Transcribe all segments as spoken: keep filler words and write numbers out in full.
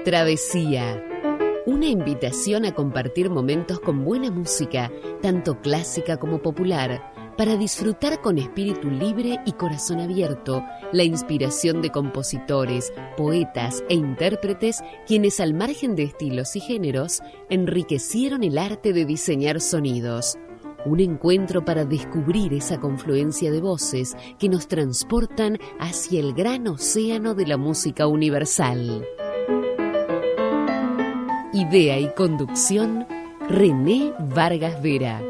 Travesía. Una invitación a compartir momentos con buena música, tanto clásica como popular, para disfrutar con espíritu libre y corazón abierto la inspiración de compositores, poetas e intérpretes quienes, al margen de estilos y géneros, enriquecieron el arte de diseñar sonidos. Un encuentro para descubrir esa confluencia de voces que nos transportan hacia el gran océano de la música universal. Idea y conducción, René Vargas Vera.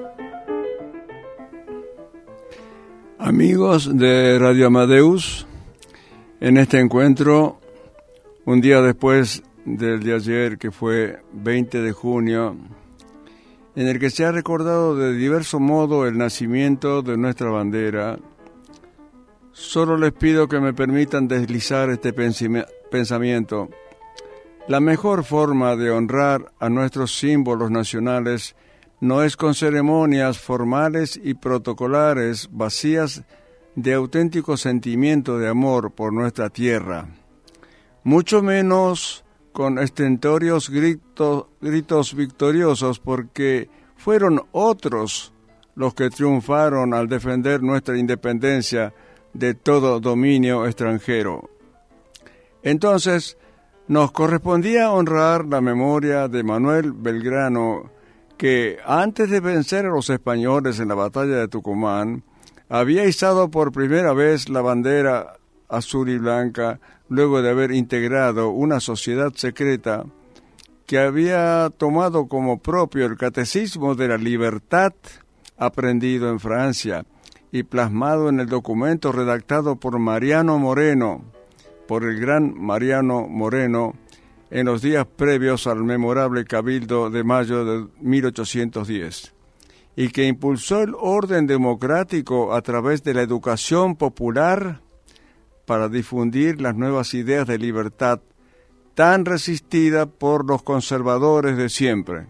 Amigos de Radio Amadeus, en este encuentro, un día después del de ayer, que fue veinte de junio, en el que se ha recordado de diverso modo el nacimiento de nuestra bandera, solo les pido que me permitan deslizar este pensamiento. La mejor forma de honrar a nuestros símbolos nacionales no es con ceremonias formales y protocolares vacías de auténtico sentimiento de amor por nuestra tierra, mucho menos con estentóreos gritos, gritos victoriosos, porque fueron otros los que triunfaron al defender nuestra independencia de todo dominio extranjero. Entonces, nos correspondía honrar la memoria de Manuel Belgrano, que antes de vencer a los españoles en la batalla de Tucumán, había izado por primera vez la bandera azul y blanca, luego de haber integrado una sociedad secreta que había tomado como propio el catecismo de la libertad aprendido en Francia y plasmado en el documento redactado por Mariano Moreno, por el gran Mariano Moreno, en los días previos al memorable Cabildo de mayo de mil ochocientos diez, y que impulsó el orden democrático a través de la educación popular para difundir las nuevas ideas de libertad tan resistida por los conservadores de siempre.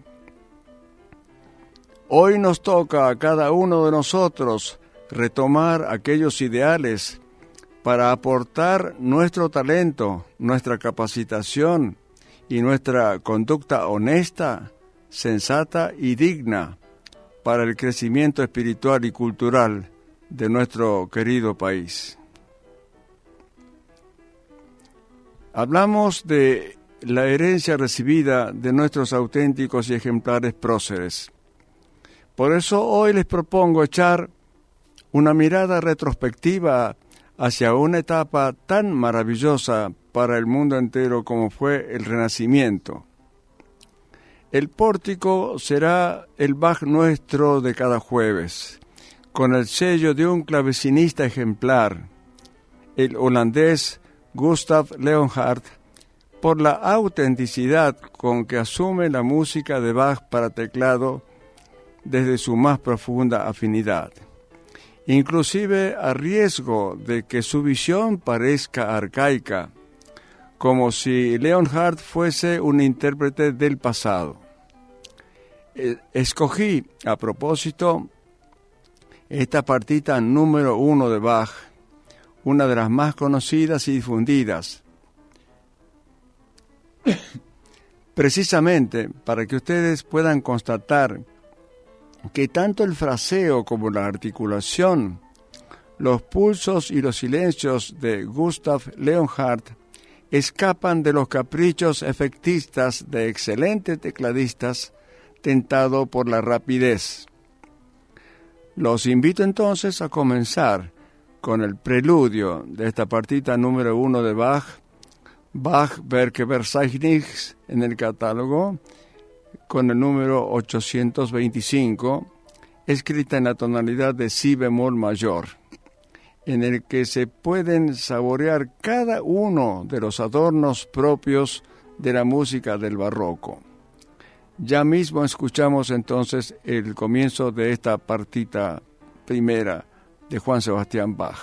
Hoy nos toca a cada uno de nosotros retomar aquellos ideales para aportar nuestro talento, nuestra capacitación y nuestra conducta honesta, sensata y digna para el crecimiento espiritual y cultural de nuestro querido país. Hablamos de la herencia recibida de nuestros auténticos y ejemplares próceres. Por eso hoy les propongo echar una mirada retrospectiva hacia una etapa tan maravillosa para el mundo entero como fue el Renacimiento. El pórtico será el Bach nuestro de cada jueves, con el sello de un clavecinista ejemplar, el holandés Gustav Leonhardt, por la autenticidad con que asume la música de Bach para teclado desde su más profunda afinidad, inclusive a riesgo de que su visión parezca arcaica, como si Leonhardt fuese un intérprete del pasado. Escogí, a propósito, esta partita número uno de Bach, una de las más conocidas y difundidas, precisamente para que ustedes puedan constatar que tanto el fraseo como la articulación, los pulsos y los silencios de Gustav Leonhardt escapan de los caprichos efectistas de excelentes tecladistas tentado por la rapidez. Los invito entonces a comenzar con el preludio de esta partita número uno de Bach, Bach Werkverzeichnis en el catálogo, con el número ochocientos veinticinco, escrita en la tonalidad de si bemol mayor, en el que se pueden saborear cada uno de los adornos propios de la música del barroco. Ya mismo escuchamos entonces el comienzo de esta partita primera de Juan Sebastián Bach.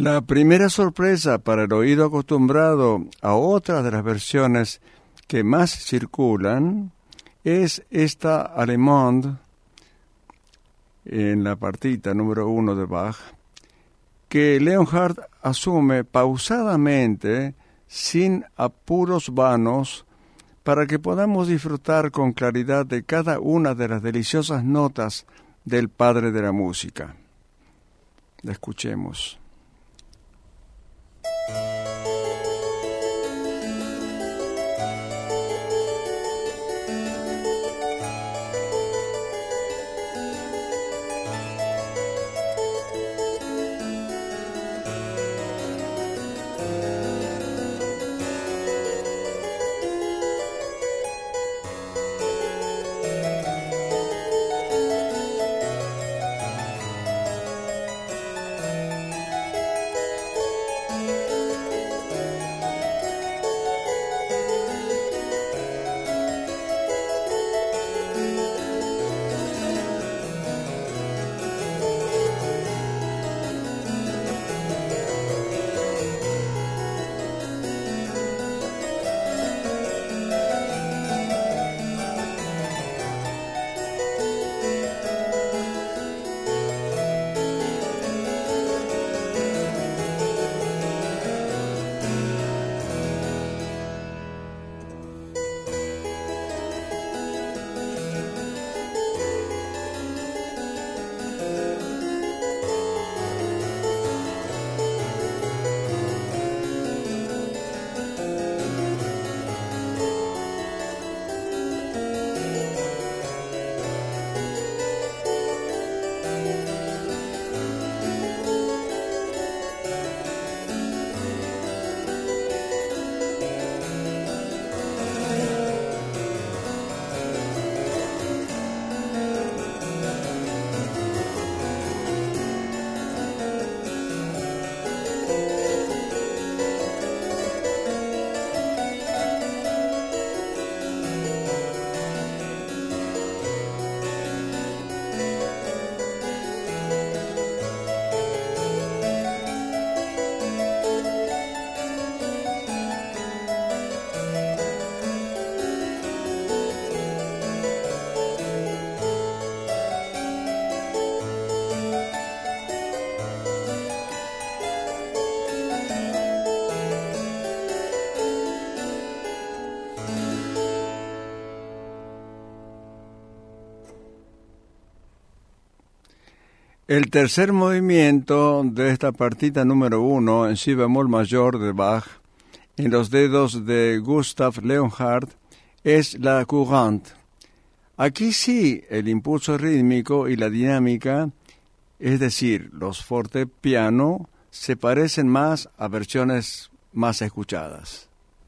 La primera sorpresa para el oído acostumbrado a otras de las versiones que más circulan es esta Allemande en la partita número uno de Bach, que Leonhardt asume pausadamente, sin apuros vanos, para que podamos disfrutar con claridad de cada una de las deliciosas notas del padre de la música. La escuchemos. El tercer movimiento de esta partita número uno en si bemol mayor de Bach, en los dedos de Gustav Leonhardt, es la courante. Aquí sí el impulso rítmico y la dinámica, es decir, los fortepiano, se parecen más a versiones más escuchadas.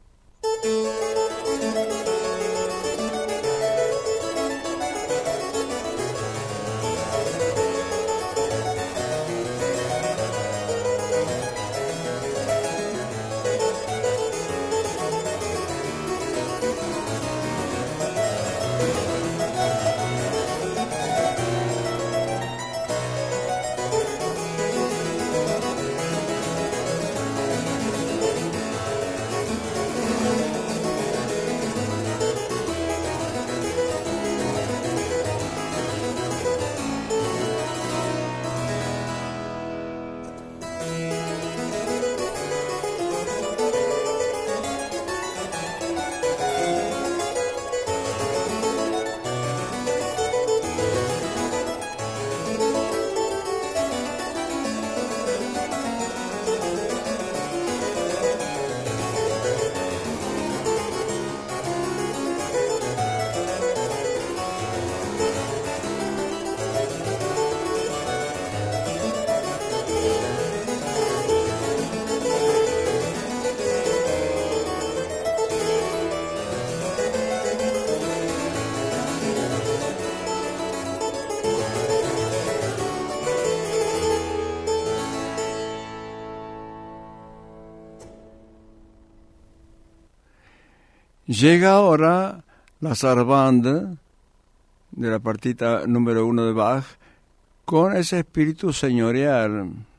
Llega ahora la Sarabande de la partita número uno de Bach con ese espíritu señorial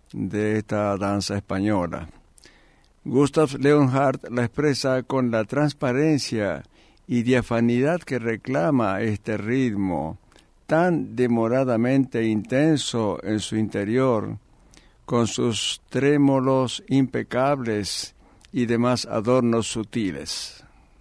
de esta danza española. Gustav Leonhardt la expresa con la transparencia y diafanidad que reclama este ritmo, tan demoradamente intenso en su interior, con sus trémolos impecables y demás adornos sutiles.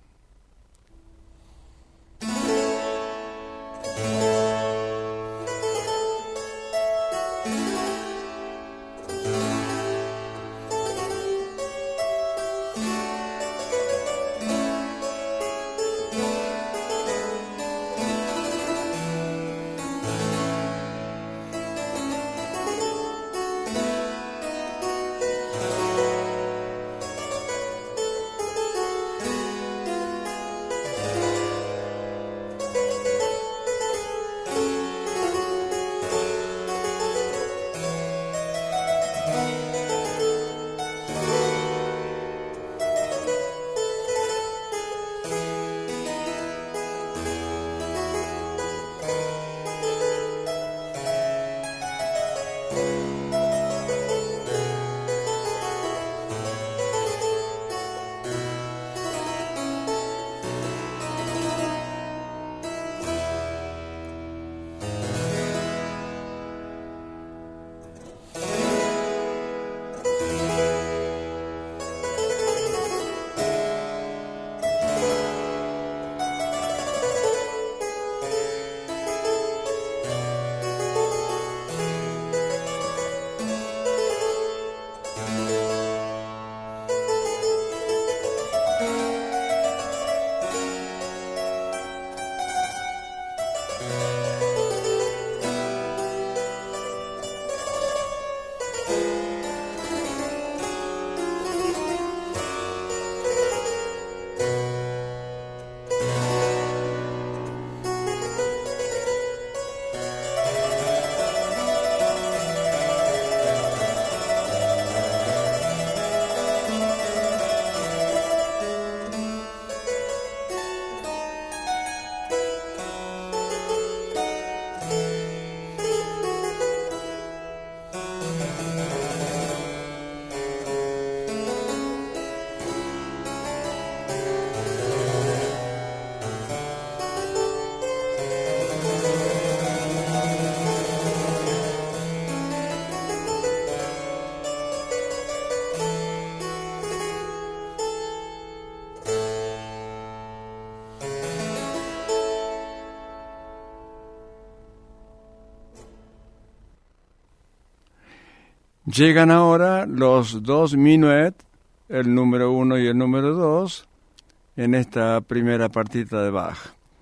Llegan ahora los dos minuet, el número uno y el número dos, en esta primera partita de Bach.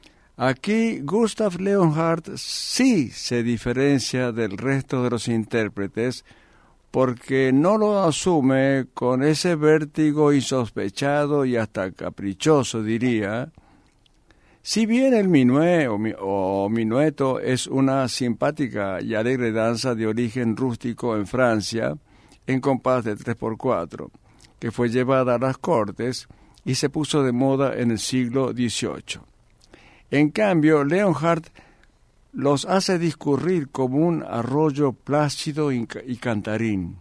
Aquí Gustav Leonhardt sí se diferencia del resto de los intérpretes porque no lo asume con ese vértigo insospechado y hasta caprichoso, diría. Si bien el minué o, mi, o minueto es una simpática y alegre danza de origen rústico en Francia, en compás de tres por cuatro, que fue llevada a las cortes y se puso de moda en el siglo dieciocho. En cambio, Leonhardt los hace discurrir como un arroyo plácido y, y cantarín.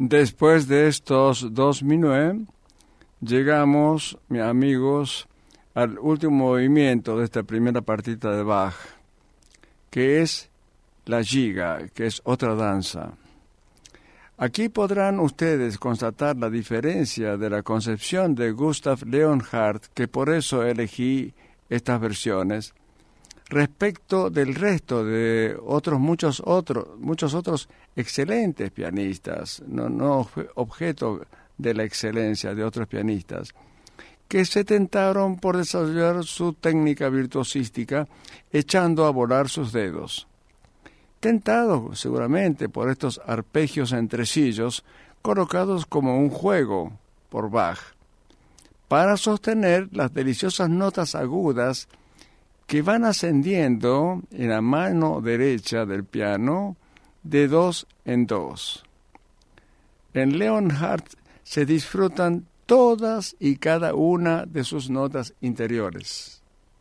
Después de estos dos minués, llegamos, mis amigos, al último movimiento de esta primera partita de Bach, que es la giga, que es otra danza. Aquí podrán ustedes constatar la diferencia de la concepción de Gustav Leonhardt, que por eso elegí estas versiones, respecto del resto de otros muchos otros muchos otros excelentes pianistas, no, no objeto de la excelencia de otros pianistas, que se tentaron por desarrollar su técnica virtuosística echando a volar sus dedos. Tentados seguramente por estos arpegios entresillos colocados como un juego por Bach, para sostener las deliciosas notas agudas que van ascendiendo en la mano derecha del piano de dos en dos. En Leonhardt se disfrutan todas y cada una de sus notas interiores.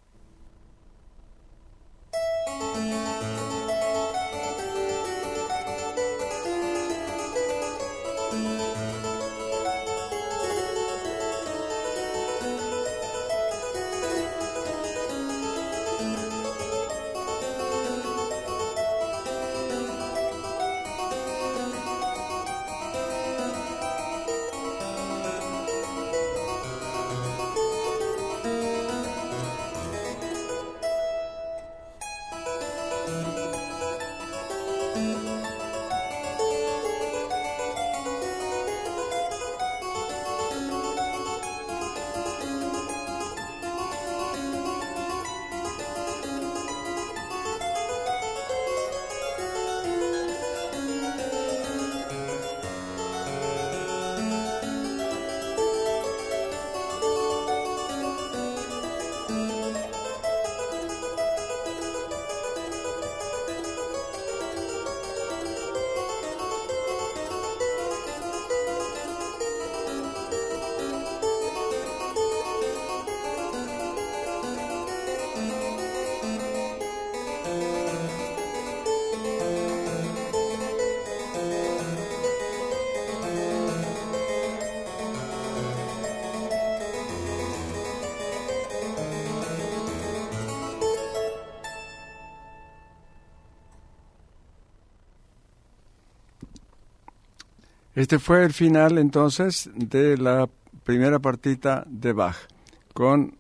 Este fue el final, entonces, de la primera partita de Bach, con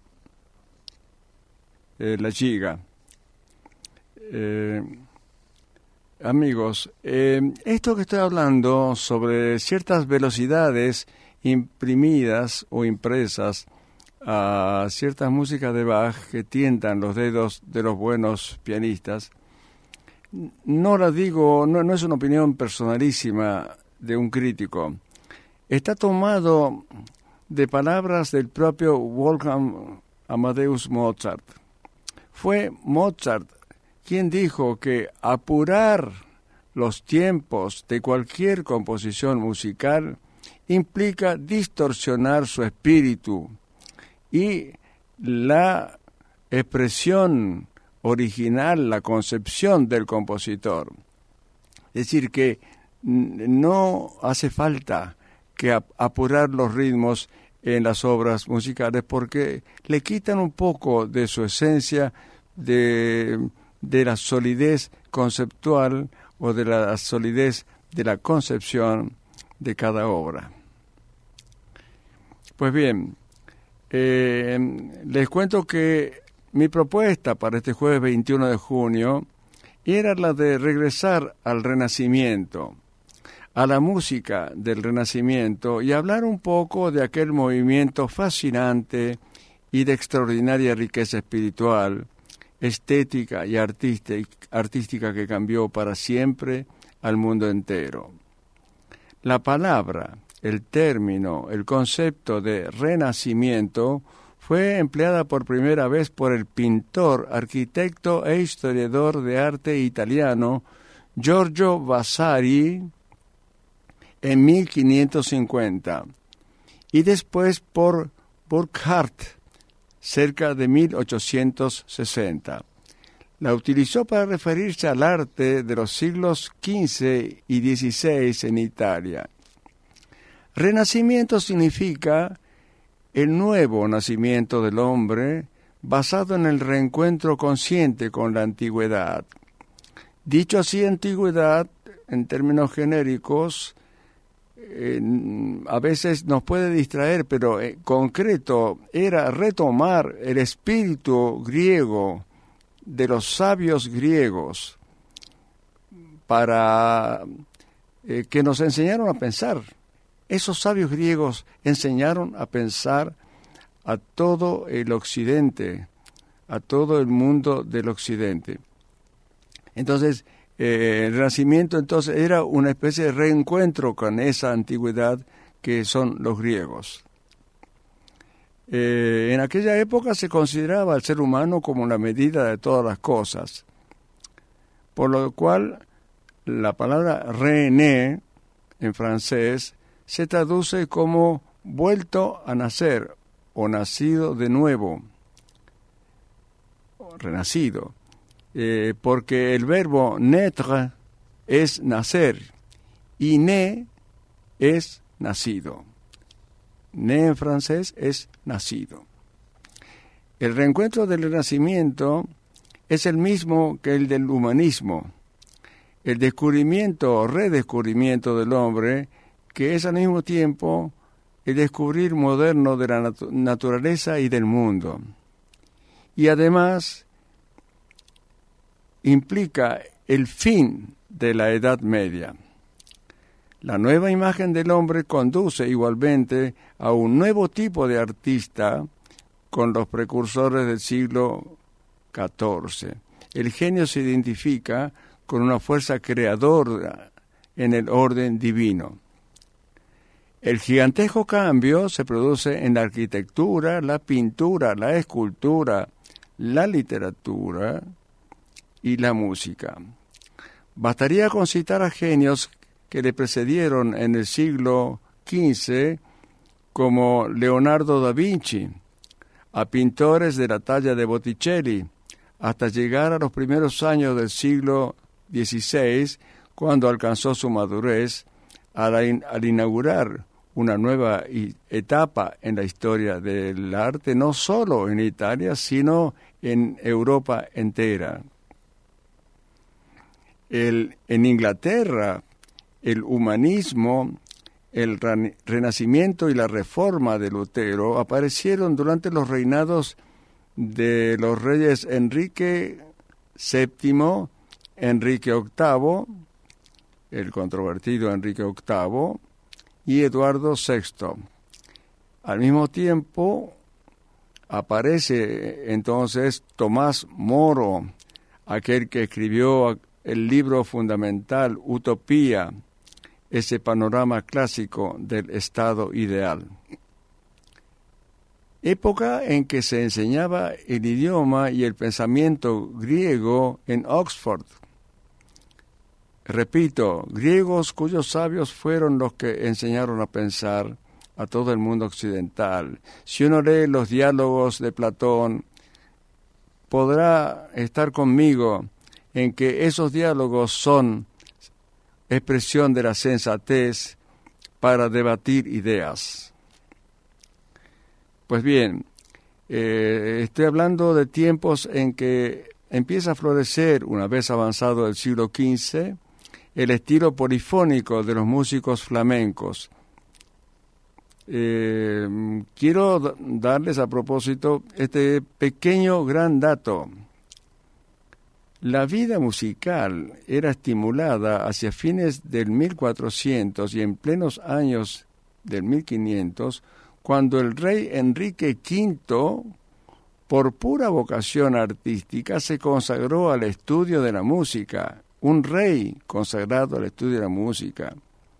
eh, la giga. Eh, amigos, eh, esto que estoy hablando sobre ciertas velocidades imprimidas o impresas a ciertas músicas de Bach que tientan los dedos de los buenos pianistas, no la digo, no, no es una opinión personalísima de un crítico. Está tomado de palabras del propio Wolfgang Amadeus Mozart. Fue Mozart quien dijo que apurar los tiempos de cualquier composición musical implica distorsionar su espíritu y la expresión original, la concepción del compositor. Es decir, que no hace falta que apurar los ritmos en las obras musicales porque le quitan un poco de su esencia, de, de la solidez conceptual o de la solidez de la concepción de cada obra. Pues bien, eh, les cuento que mi propuesta para este jueves veintiuno de junio era la de regresar al Renacimiento, a la música del Renacimiento y hablar un poco de aquel movimiento fascinante y de extraordinaria riqueza espiritual, estética y artística que cambió para siempre al mundo entero. La palabra, el término, el concepto de Renacimiento fue empleada por primera vez por el pintor, arquitecto e historiador de arte italiano Giorgio Vasari en mil quinientos cincuenta y después por Burckhardt cerca de mil ochocientos sesenta. La utilizó para referirse al arte de los siglos quince y dieciséis en Italia. Renacimiento significa el nuevo nacimiento del hombre basado en el reencuentro consciente con la antigüedad. Dicho así, antigüedad, en términos genéricos, eh, a veces nos puede distraer, pero en concreto era retomar el espíritu griego de los sabios griegos para eh, que nos enseñaron a pensar. Esos sabios griegos enseñaron a pensar a todo el occidente, a todo el mundo del occidente. Entonces, eh, el Renacimiento entonces era una especie de reencuentro con esa antigüedad que son los griegos. Eh, en aquella época se consideraba al ser humano como la medida de todas las cosas, por lo cual la palabra rené en francés se traduce como vuelto a nacer o nacido de nuevo, o renacido, eh, porque el verbo naître es nacer y né es nacido. Né en francés es nacido. El reencuentro del Renacimiento es el mismo que el del humanismo, el descubrimiento o redescubrimiento del hombre, que es al mismo tiempo el descubrir moderno de la nat- naturaleza y del mundo. Y además implica el fin de la Edad Media. La nueva imagen del hombre conduce igualmente a un nuevo tipo de artista con los precursores del siglo catorce. El genio se identifica con una fuerza creadora en el orden divino. El gigantesco cambio se produce en la arquitectura, la pintura, la escultura, la literatura y la música. Bastaría con citar a genios que le precedieron en el siglo quince, como Leonardo da Vinci, a pintores de la talla de Botticelli, hasta llegar a los primeros años del siglo dieciséis, cuando alcanzó su madurez, al, in- al inaugurar una nueva etapa en la historia del arte, no solo en Italia, sino en Europa entera. El, en Inglaterra, el humanismo, el renacimiento y la reforma de Lutero aparecieron durante los reinados de los reyes Enrique séptimo, Enrique octavo, el controvertido Enrique octavo, y Eduardo sexto. Al mismo tiempo aparece entonces Tomás Moro, aquel que escribió el libro fundamental Utopía, ese panorama clásico del estado ideal. Época en que se enseñaba el idioma y el pensamiento griego en Oxford. Repito, griegos cuyos sabios fueron los que enseñaron a pensar a todo el mundo occidental. Si uno lee los diálogos de Platón, podrá estar conmigo en que esos diálogos son expresión de la sensatez para debatir ideas. Pues bien, eh, estoy hablando de tiempos en que empieza a florecer, una vez avanzado el siglo quince, el estilo polifónico de los músicos flamencos. Eh, quiero darles a propósito este pequeño gran dato. La vida musical era estimulada hacia fines del mil cuatrocientos y en plenos años del mil quinientos, cuando el rey Enrique quinto, por pura vocación artística, se consagró al estudio de la música, un rey consagrado al estudio de la música,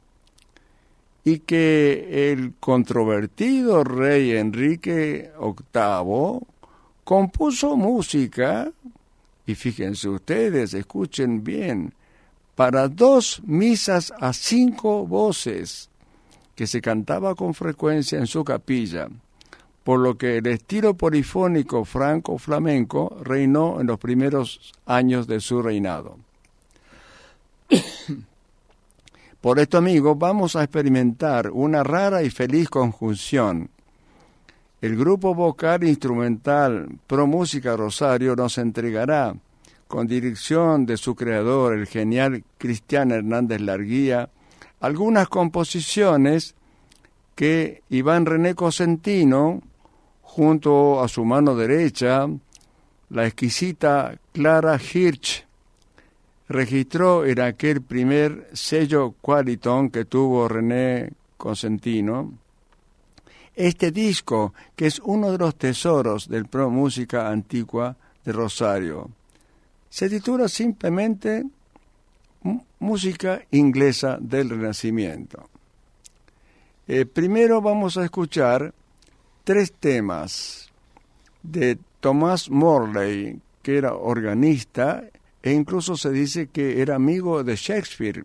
y que el controvertido rey Enrique octavo compuso música, y fíjense ustedes, escuchen bien, para dos misas a cinco voces, que se cantaba con frecuencia en su capilla, por lo que el estilo polifónico franco-flamenco reinó en los primeros años de su reinado. Por esto, amigos, vamos a experimentar una rara y feliz conjunción. El grupo vocal instrumental Pro Música Rosario nos entregará, con dirección de su creador, el genial Cristian Hernández Larguía, algunas composiciones que Iván René Cosentino, junto a su mano derecha, la exquisita Clara Hirsch, registró en aquel primer sello Qualiton que tuvo René Cosentino. Este disco, que es uno de los tesoros del Pro Música Antigua de Rosario, se titula simplemente Música Inglesa del Renacimiento. Eh, primero vamos a escuchar tres temas de Thomas Morley, que era organista, e incluso se dice que era amigo de Shakespeare.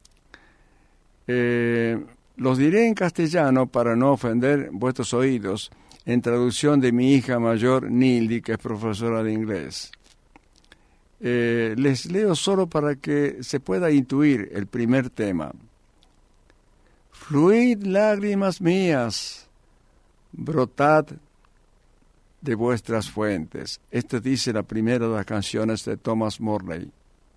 Eh, los diré en castellano para no ofender vuestros oídos, en traducción de mi hija mayor, Nildi, que es profesora de inglés. Eh, les leo solo para que se pueda intuir el primer tema. Fluid, lágrimas mías, brotad de vuestras fuentes. Esto dice la primera de las canciones de Thomas Morley.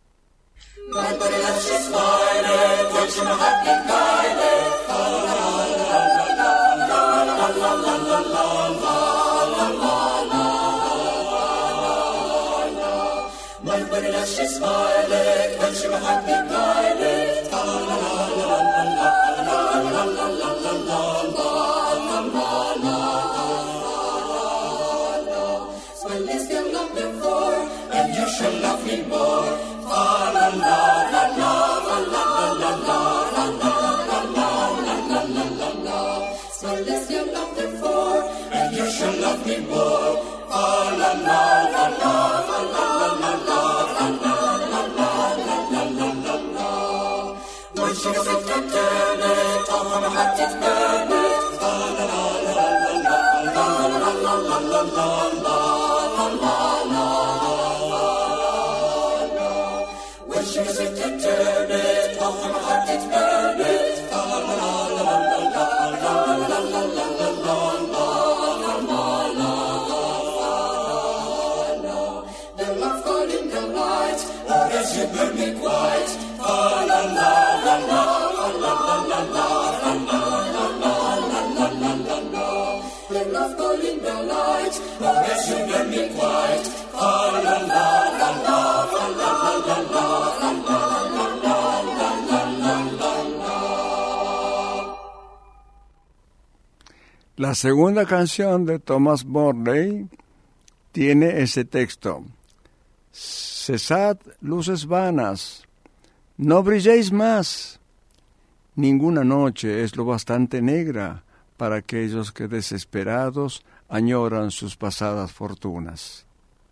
La segunda canción de Thomas Morley tiene ese texto. Cesad, luces vanas, no brilléis más. Ninguna noche es lo bastante negra para aquellos que desesperados añoran sus pasadas fortunas.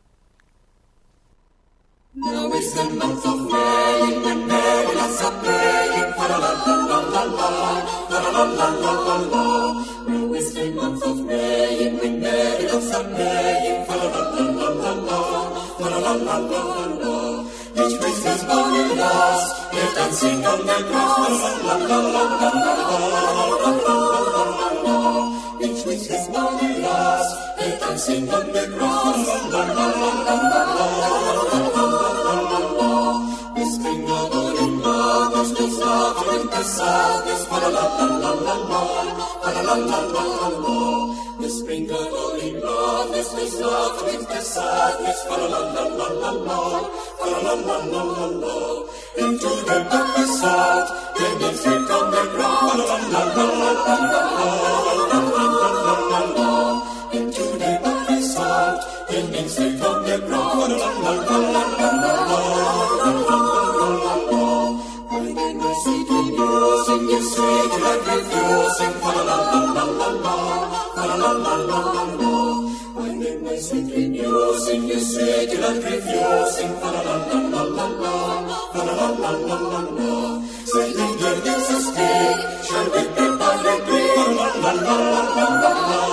Now is the month of May, when Marylands are praying, fa la la la la la, fa la la la la la. Now is the month of May, when Marylands are praying, fa la la la la la, fa la la la la la. Each priest is born in lost, they're dancing on the cross, la la la la la la la. Each priest is born in lost, they're dancing on the cross, la la la la la la. The spring of rolling gladness was not with the sadness, fa la la la la la la, fa la la la la la la. Into the dark side, the nymphs went on the ground, la la la la la la la. Into the dark side, the nymphs went on the ground, la la la la la la. Sing your sweet and refusing, fa la la la la la, fa la la la la la. When in my sweet renewing, you sweet and refusing, fa la la la la la, fa la la la la la. Say the girls are speak, shall we prepare the tree, fa la la la la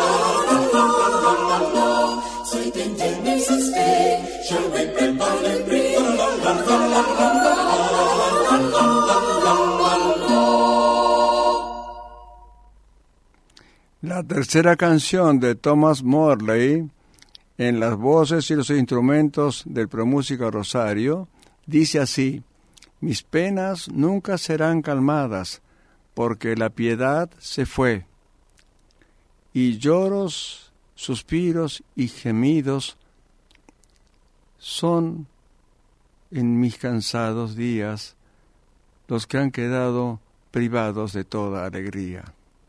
la. Say the girls are speak, shall we prepare the tree, fa la la la la la la. tercera canción de Thomas Morley, en las voces y los instrumentos del Promúsica Rosario, dice así: mis penas nunca serán calmadas, porque la piedad se fue, y lloros, suspiros y gemidos son en mis cansados días los que han quedado privados de toda alegría.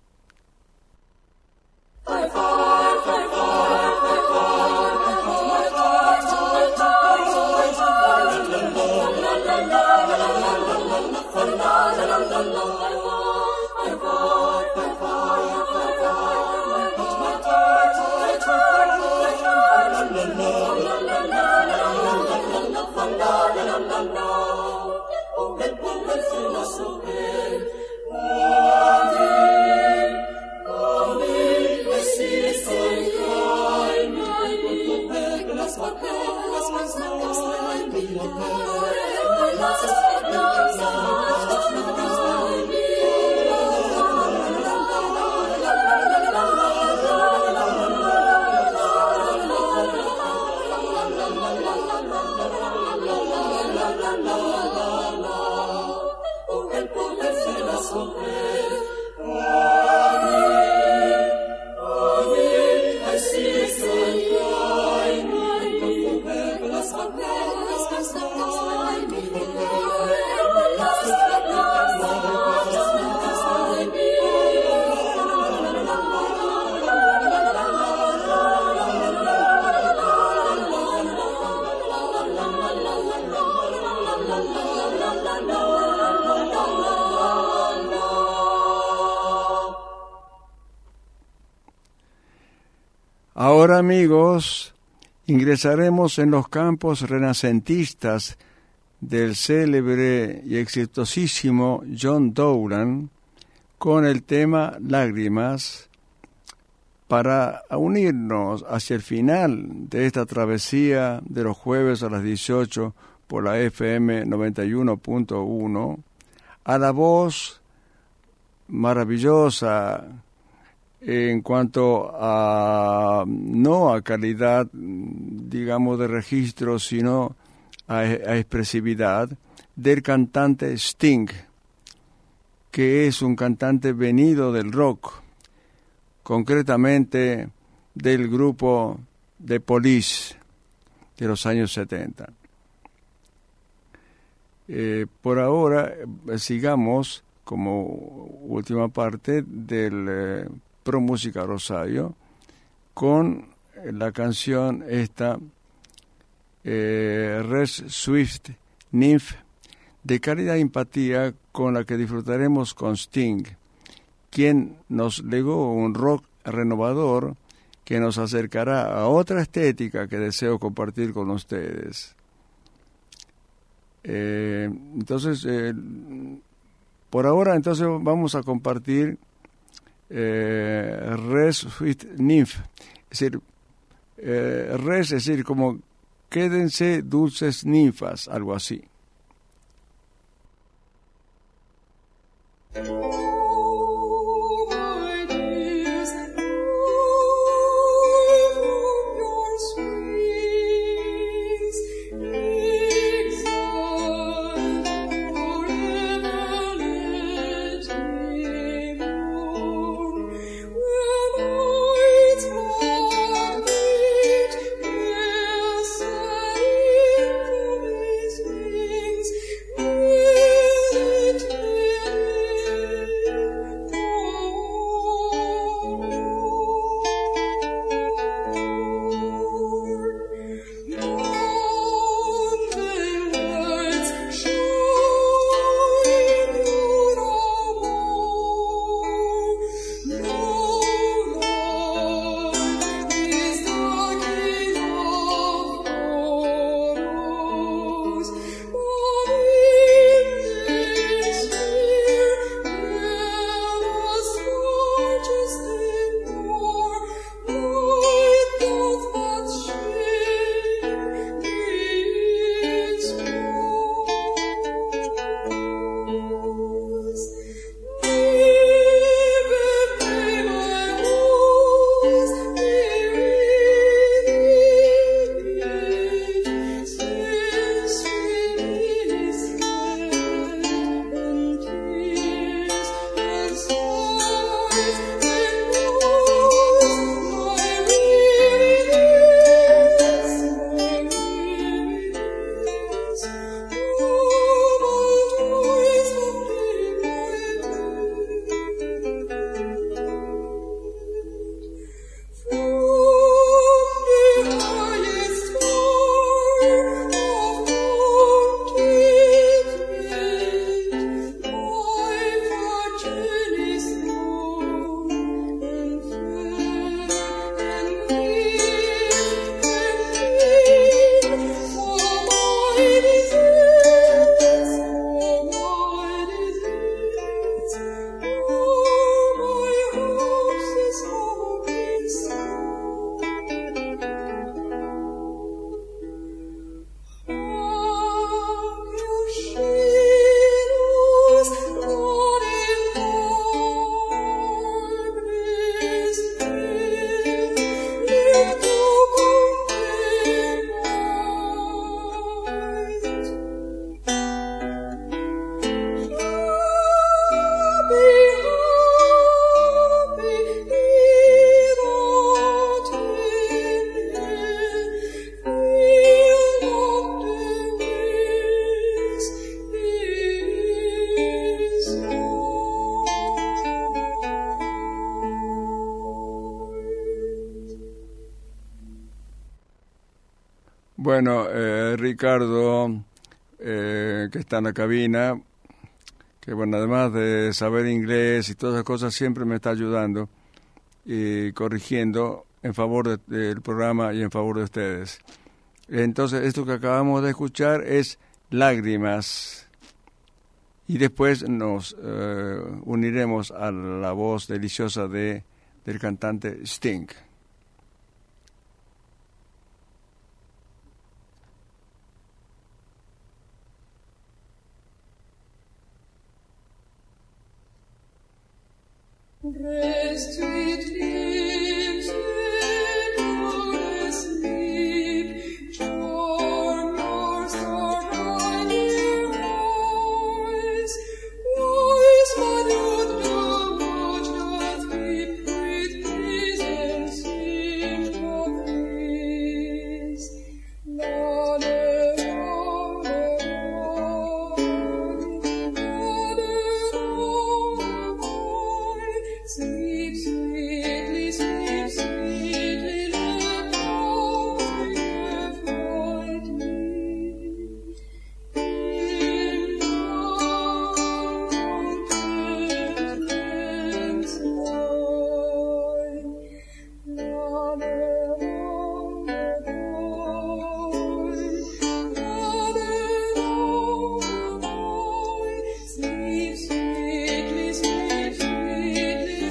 Ahora, amigos, ingresaremos en los campos renacentistas del célebre y exitosísimo John Dowland con el tema Lágrimas, para unirnos hacia el final de esta travesía de los jueves a las dieciocho por la F M noventa y uno punto uno, a la voz maravillosa en cuanto a, no a calidad, digamos, de registro, sino a, a expresividad, del cantante Sting, que es un cantante venido del rock, concretamente del grupo The Police de los años setenta. Eh, por ahora, eh, sigamos como última parte del eh, Promúsica Rosario con la canción esta eh, Res Swift Nymph, de calidad y empatía, con la que disfrutaremos con Sting, quien nos legó un rock renovador que nos acercará a otra estética que deseo compartir con ustedes. Eh, entonces, eh, por ahora, entonces vamos a compartir eh, Res Sweet Nymph, es decir, eh, res, es decir, como quédense dulces ninfas, algo así. Thank you. Bueno, eh, Ricardo, eh, que está en la cabina, que bueno, además de saber inglés y todas esas cosas, siempre me está ayudando y corrigiendo en favor de, del programa y en favor de ustedes. Entonces, esto que acabamos de escuchar es Lágrimas. Y después nos eh, uniremos a la voz deliciosa de, del cantante Sting. Rest sweet dreams in your sleep, charm your starry eyes. Wise man you'd know what doth weep with praise and sing for praise. La, la, la, sleep sweetly, sleep sweetly, let all sleep quietly. In contentment's light, la, la, sleep sweetly, sleep sweetly.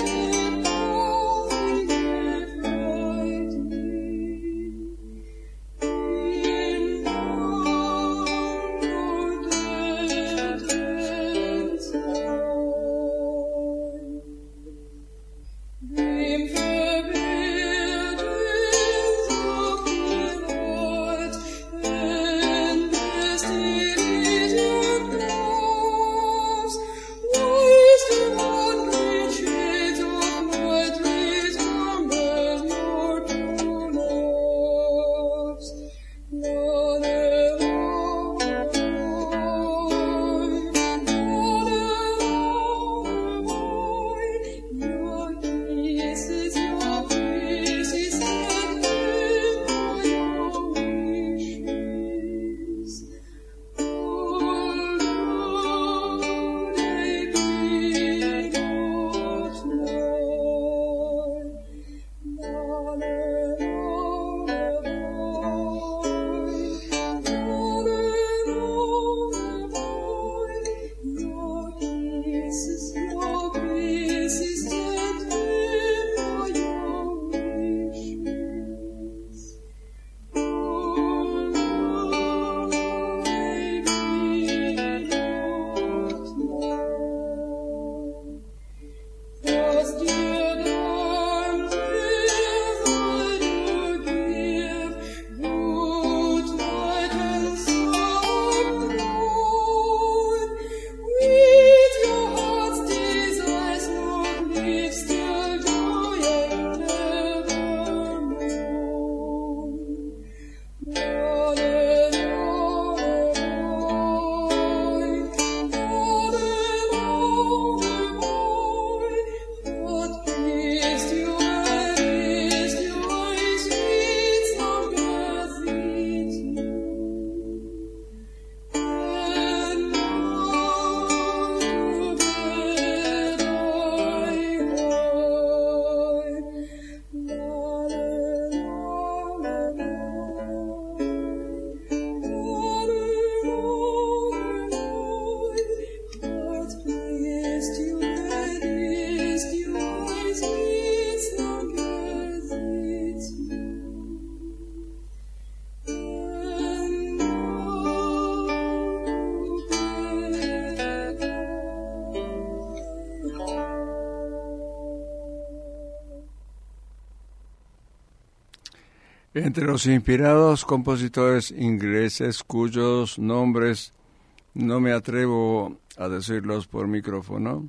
Entre los inspirados compositores ingleses cuyos nombres no me atrevo a decirlos por micrófono,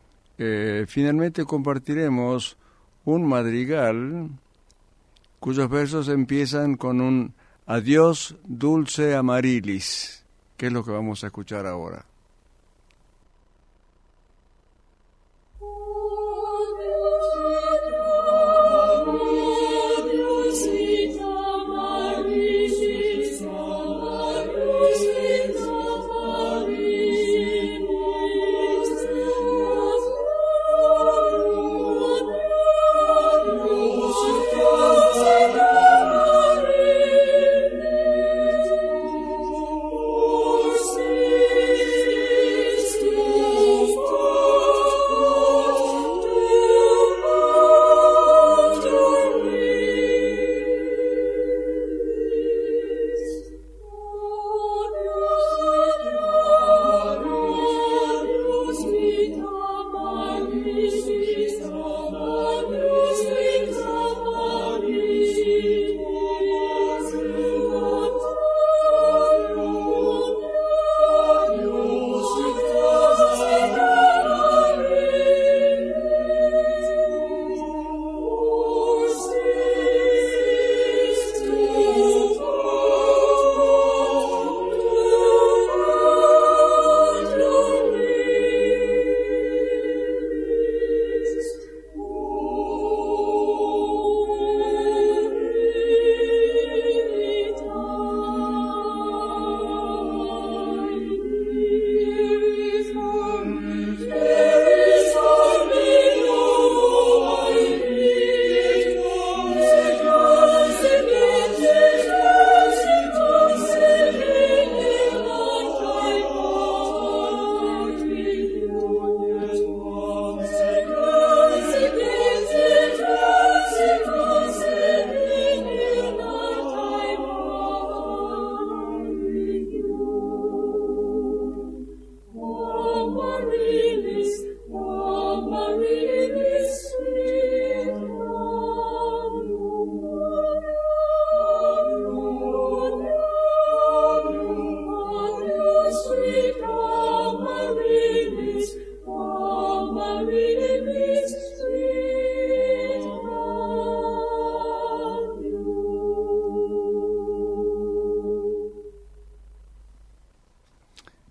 eh, finalmente compartiremos un madrigal cuyos versos empiezan con un adiós dulce amarilis, que es lo que vamos a escuchar ahora. Sweet Amarilis,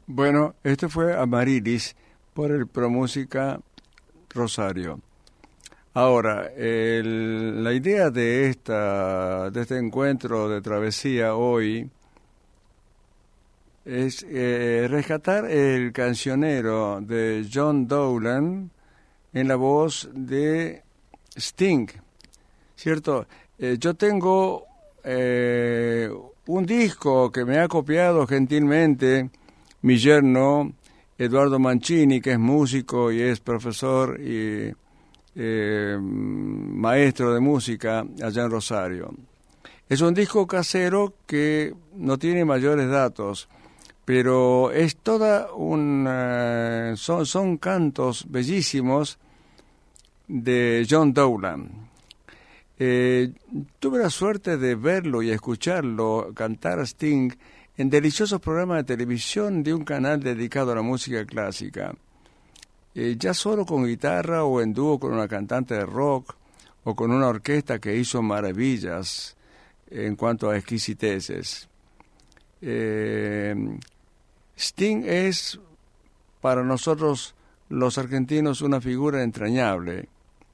Bueno, este fue Amarilis por el ProMúsica Rosario. Ahora, el, la idea de esta de este encuentro de travesía hoy es eh, rescatar el cancionero de John Dowland en la voz de Sting, ¿cierto? Eh, yo tengo eh, un disco que me ha copiado gentilmente mi yerno Eduardo Mancini, que es músico y es profesor y eh, maestro de música allá en Rosario. Es un disco casero que no tiene mayores datos, pero es toda una... Son, son cantos bellísimos de John Dowland. Eh, tuve la suerte de verlo y escucharlo cantar a Sting en deliciosos programas de televisión de un canal dedicado a la música clásica, eh, ya solo con guitarra o en dúo con una cantante de rock o con una orquesta que hizo maravillas en cuanto a exquisiteces. Eh, Sting es para nosotros los argentinos una figura entrañable.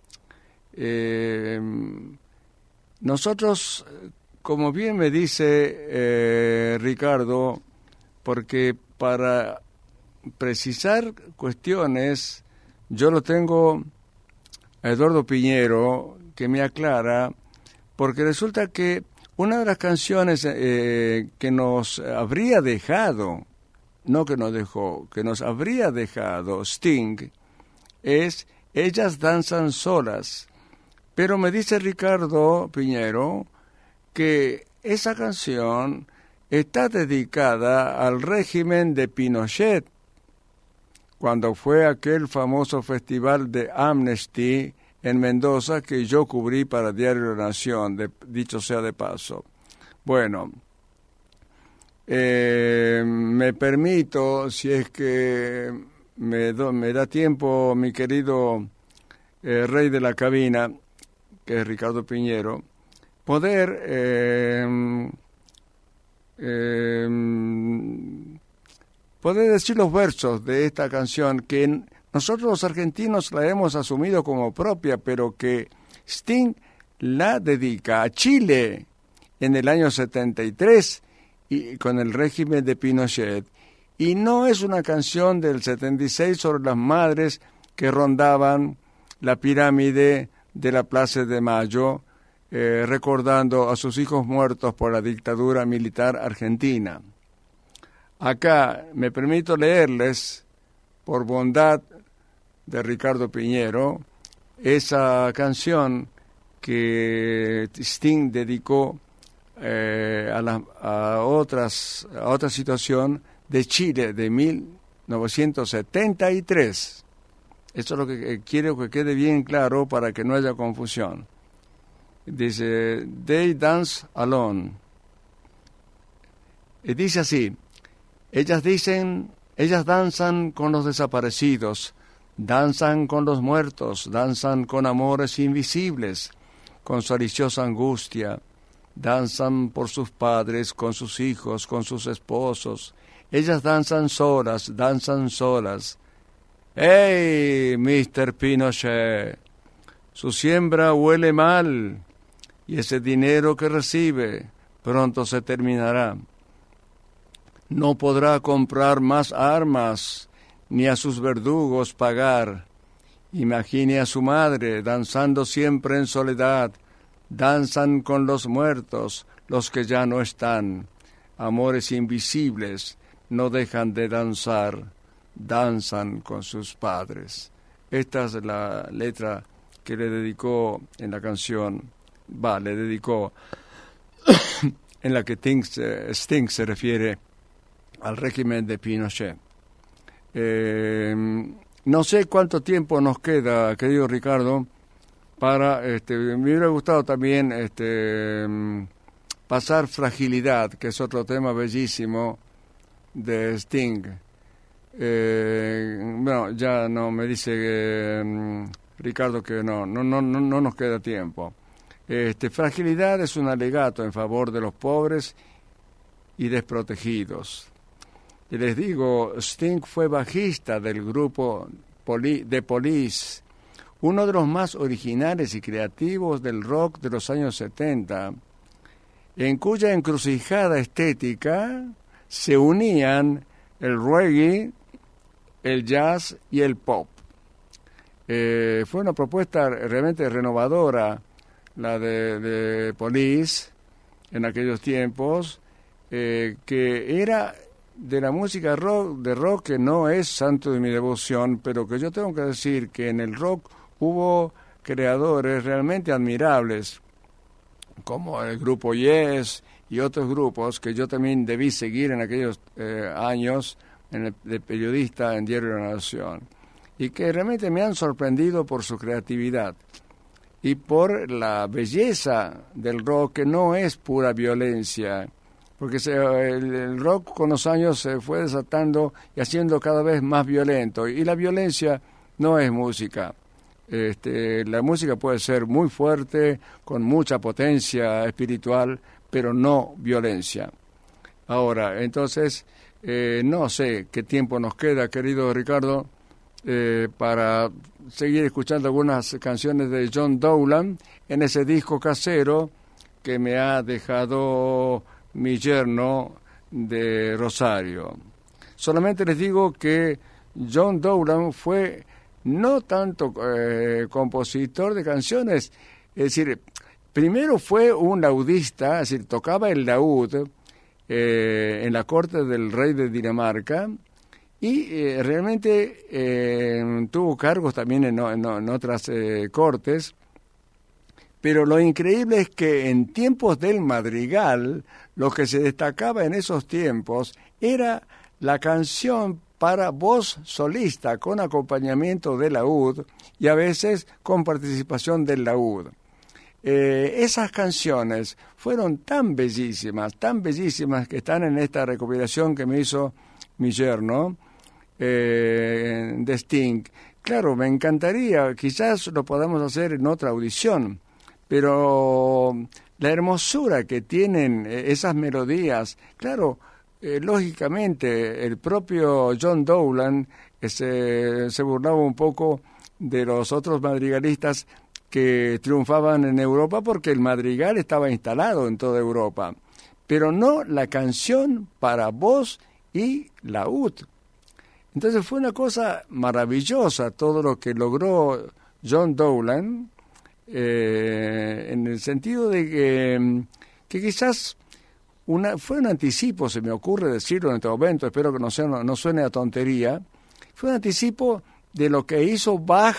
Eh, nosotros, como bien me dice eh, Ricardo, porque para precisar cuestiones, yo lo tengo a Eduardo Piñero, que me aclara, porque resulta que una de las canciones eh, que nos habría dejado, no que nos dejó, que nos habría dejado Sting, es Ellas danzan solas. Pero me dice Ricardo Piñero que esa canción está dedicada al régimen de Pinochet, cuando fue aquel famoso festival de Amnesty en Mendoza que yo cubrí para Diario La Nación, de, dicho sea de paso. Bueno, eh, me permito, si es que me, do, me da tiempo, mi querido eh, rey de la cabina, que es Ricardo Piñero, poder eh, eh, poder decir los versos de esta canción que nosotros los argentinos la hemos asumido como propia, pero que Sting la dedica a Chile en el año setenta y tres y con el régimen de Pinochet. Y no es una canción del setenta y seis sobre las madres que rondaban la pirámide de la Plaza de Mayo, eh, recordando a sus hijos muertos por la dictadura militar argentina. Acá me permito leerles, por bondad de Ricardo Piñero, esa canción que Sting dedicó eh, a, la, a, otras, a otra situación de Chile de mil novecientos setenta y tres. Eso es lo que quiero que quede bien claro para que no haya confusión. Dice, They Dance Alone. Y dice así, ellas dicen, ellas danzan con los desaparecidos, danzan con los muertos, danzan con amores invisibles, con su deliciosa angustia, danzan por sus padres, con sus hijos, con sus esposos. Ellas danzan solas, danzan solas. ¡Hey, mister Pinochet! Su siembra huele mal y ese dinero que recibe pronto se terminará. No podrá comprar más armas ni a sus verdugos pagar. Imagine a su madre danzando siempre en soledad. Danzan con los muertos, los que ya no están. Amores invisibles no dejan de danzar. Danzan con sus padres. Esta es la letra que le dedicó en la canción, va, le dedicó en la que Sting, Sting se refiere al régimen de Pinochet. Eh, no sé cuánto tiempo nos queda, querido Ricardo, para, este, me hubiera gustado también este, pasar Fragilidad, que es otro tema bellísimo de Sting. Eh, bueno, ya no me dice eh, Ricardo que no, no, no, no, no nos queda tiempo. Este, Fragilidad es un alegato en favor de los pobres y desprotegidos. Y les digo, Sting fue bajista del grupo Poli- The Police, uno de los más originales y creativos del rock de los años setenta, en cuya encrucijada estética se unían el reggae, el jazz y el pop. Eh, fue una propuesta realmente renovadora, la de, de Police, en aquellos tiempos, eh, que era de la música rock, de rock que no es santo de mi devoción, pero que yo tengo que decir que en el rock hubo creadores realmente admirables, como el grupo Yes y otros grupos que yo también debí seguir en aquellos eh, años en el, de periodista en Diario de la Nación, y que realmente me han sorprendido por su creatividad y por la belleza del rock, que no es pura violencia, porque se, el, el rock con los años se fue desatando y haciendo cada vez más violento, y la violencia no es música. Este, la música puede ser muy fuerte, con mucha potencia espiritual, pero no violencia. Ahora, entonces, eh, no sé qué tiempo nos queda, querido Ricardo, eh, para seguir escuchando algunas canciones de John Dowland en ese disco casero que me ha dejado mi yerno de Rosario. Solamente les digo que John Dowland fue no tanto eh, compositor de canciones, es decir, primero fue un laudista, es decir, tocaba el laúd eh, en la corte del rey de Dinamarca, y eh, realmente eh, tuvo cargos también en, en, en otras eh, cortes. Pero lo increíble es que en tiempos del madrigal, lo que se destacaba en esos tiempos era la canción para voz solista, con acompañamiento de laúd y a veces con participación del laúd. Eh, esas canciones fueron tan bellísimas, tan bellísimas, que están en esta recopilación que me hizo mi yerno, eh, de Sting. Claro, me encantaría, quizás lo podamos hacer en otra audición, pero la hermosura que tienen esas melodías, claro, eh, lógicamente el propio John Dowland eh, se, se burlaba un poco de los otros madrigalistas que triunfaban en Europa, porque el madrigal estaba instalado en toda Europa, pero no la canción para voz y laúd. Entonces fue una cosa maravillosa todo lo que logró John Dowland, Eh, en el sentido de que, que quizás una, fue un anticipo, se me ocurre decirlo en este momento, espero que no, sea, no, no suene a tontería, fue un anticipo de lo que hizo Bach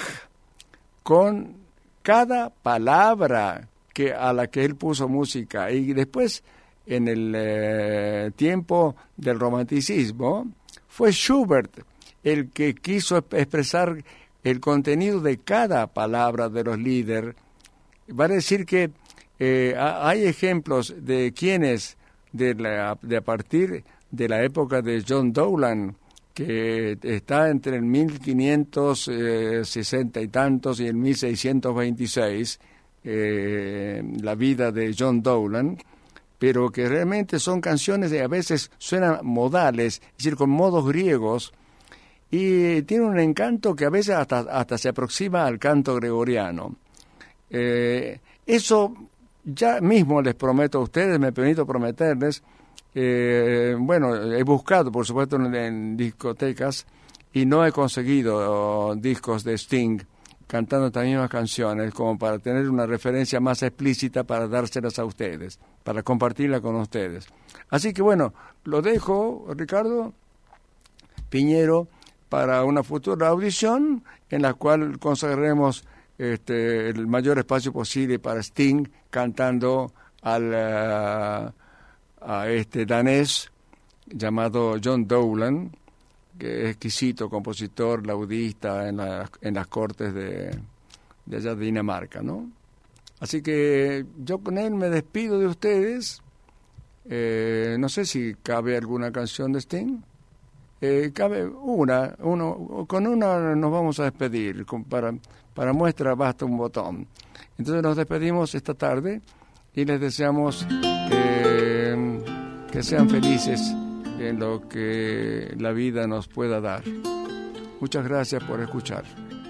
con cada palabra que, a la que él puso música. Y después, en el eh, tiempo del romanticismo, fue Schubert el que quiso expresar el contenido de cada palabra de los líderes. Vale decir que eh, hay ejemplos de quienes, de, la, de a partir de la época de John Dowland, que está entre el mil quinientos sesenta y tantos y el mil seiscientos veintiséis, eh, la vida de John Dowland, pero que realmente son canciones que a veces suenan modales, es decir, con modos griegos, y tiene un encanto que a veces hasta, hasta se aproxima al canto gregoriano. Eh, eso ya mismo les prometo a ustedes, me permito prometerles, eh, bueno, he buscado, por supuesto, en, en discotecas, y no he conseguido oh, discos de Sting cantando estas mismas canciones, como para tener una referencia más explícita para dárselas a ustedes, para compartirla con ustedes. Así que bueno, lo dejo, Ricardo Piñero, para una futura audición en la cual consagraremos este, el mayor espacio posible para Sting cantando al, uh, a este danés llamado John Dowland, que es exquisito compositor, laudista en, la, en las cortes de, de allá de Dinamarca, ¿no? Así que yo con él me despido de ustedes. Eh, no sé si cabe alguna canción de Sting. Eh, cabe una, uno, con una nos vamos a despedir, con, para, para muestra basta un botón. Entonces nos despedimos esta tarde y les deseamos eh, que sean felices en lo que la vida nos pueda dar. Muchas gracias por escuchar.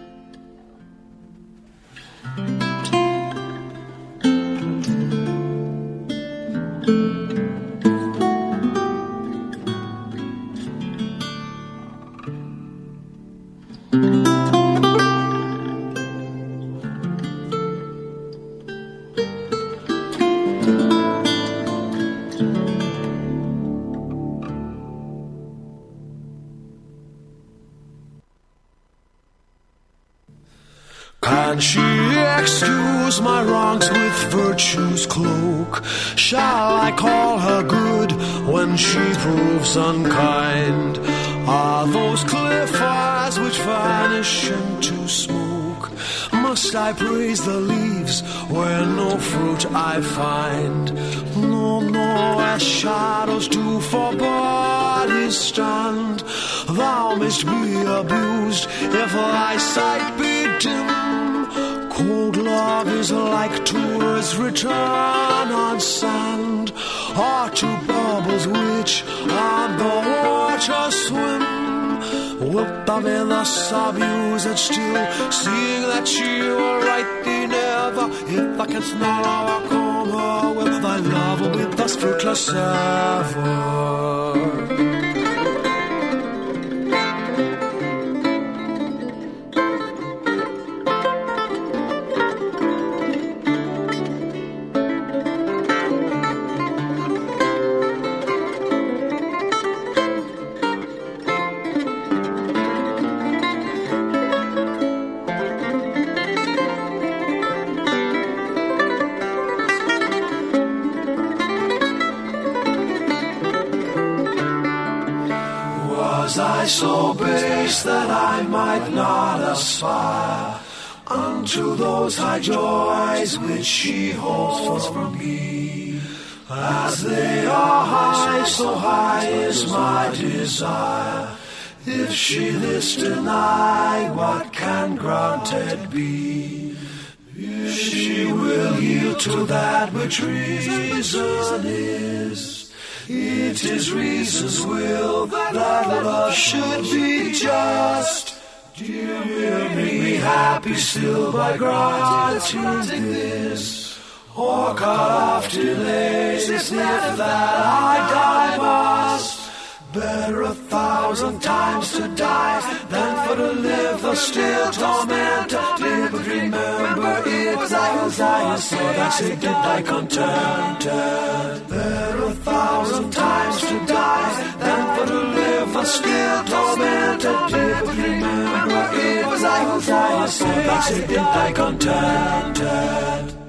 Can she excuse my wrongs with virtue's cloak? Shall I call her good when she proves unkind? Are those cliff eyes which vanish into smoke? Must I praise the leaves where no fruit I find? No, no, as shadows do for bodies stand. Thou mayst be abused if thy sight be dim. Cold love is like tours return on sand, or to bubbles which on the water swim. Wilt thou be thus abused still, seeing that she will right thee never? If thou canst not overcome her, will thy love be thus fruitless ever? So base that I might not aspire unto those high joys which she holds for me. As they are high, so high is my desire. If she this deny, what can granted be? If she will yield to that which reason is, it is reason's will that love should be just. Dear, make me happy still by granting this, or cut off delays if that I die must. Better a thousand times to die than for to live the still torment of live. But remember it was I who died, so that it did thy content. Better a thousand times to die than for to live the still torment of live. But remember it was I who died, so that it did thy content.